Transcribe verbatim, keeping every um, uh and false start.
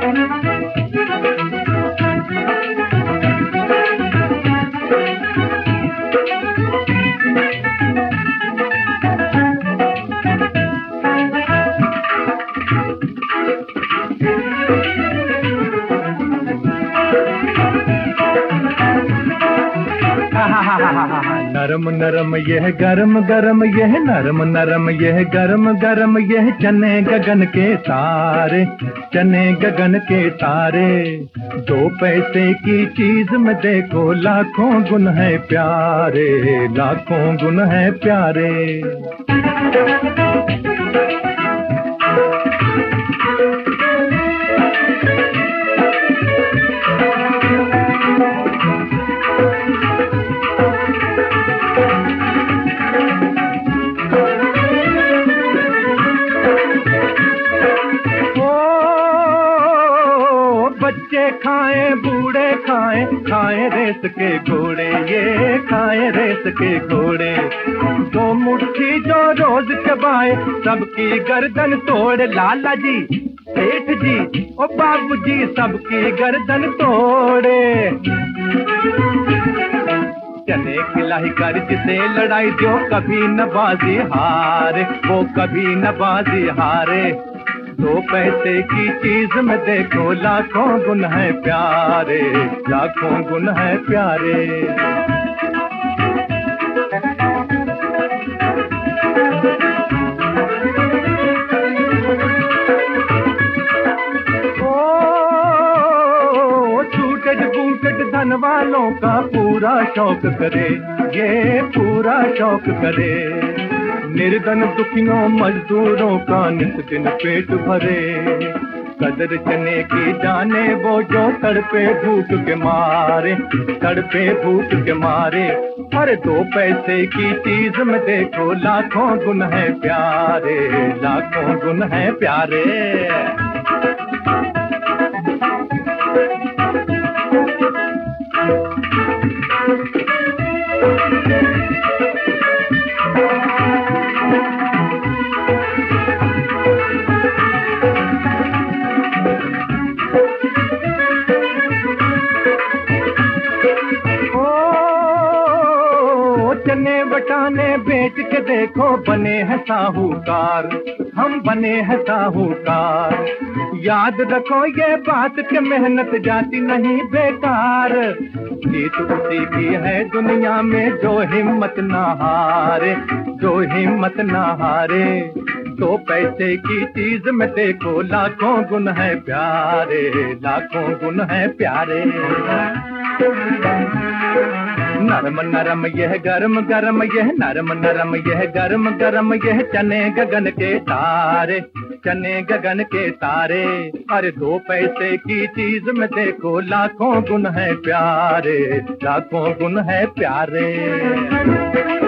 नरम नरम यह गरम गरम यह नरम नरम यह गरम गरम यह चने गगन के तारे, चने गगन के तारे। दो पैसे की चीज में देखो लाखों गुण है प्यारे, लाखों गुण है प्यारे। बच्चे खाएं बूढ़े खाएं, खाएं रेस के घोड़े, ये खाएं रेस के घोड़े। दो मुट्ठी जो रोज चबाए सबकी गर्दन तोड़, लाला जी सेठ जी ओ बाबू जी सबकी गर्दन तोड़े। चने खिलाई कर जिसे लड़ाई जो कभी न बाजी हारे, वो कभी न बाजी हारे। दो पैसे की चीज में देखो लाखों गुण है प्यारे, लाखों गुण है प्यारे। ओ छूटट बूटट धन वालों का पूरा शौक करे, ये पूरा शौक करे। निर्धन दुखियों मजदूरों का नित दिन पेट भरे। कदर चने की जाने वो जो तड़पे भूख के मारे, तड़पे भूख के मारे। हर दो पैसे की चीज में देखो लाखों गुण है प्यारे, लाखों गुण है प्यारे। चने बटाने बेच के देखो बने हैं साहूकार, हम बने हैं साहूकार। याद रखो ये बात कि मेहनत जाती नहीं बेकार। जीत उसी की है दुनिया में जो हिम्मत ना हारे, जो हिम्मत ना हारे। दो पैसे की चीज में देखो लाखों गुण है प्यारे, लाखों गुण है प्यारे। नरम नरम यह गरम गरम यह नरम नरम यह गरम गरम यह चने गगन के तारे, चने गगन के तारे। अरे दो पैसे की चीज में देखो लाखों गुण है प्यारे, लाखों गुण है प्यारे।